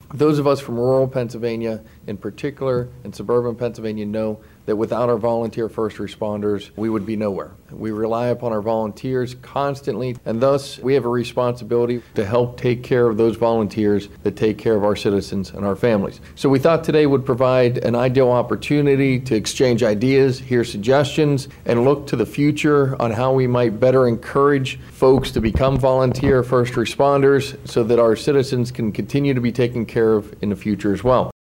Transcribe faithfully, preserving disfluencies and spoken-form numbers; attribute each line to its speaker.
Speaker 1: Those of us from rural Pennsylvania in particular and suburban Pennsylvania know that without our volunteer first responders, we would be nowhere. We rely upon our volunteers constantly, and thus we have a responsibility to help take care of those volunteers that take care of our citizens and our families. So we thought today would provide an ideal opportunity to exchange ideas, hear suggestions, and look to the future on how we might better encourage folks to become volunteer first responders so that our citizens can continue to be taken care of in the future as well.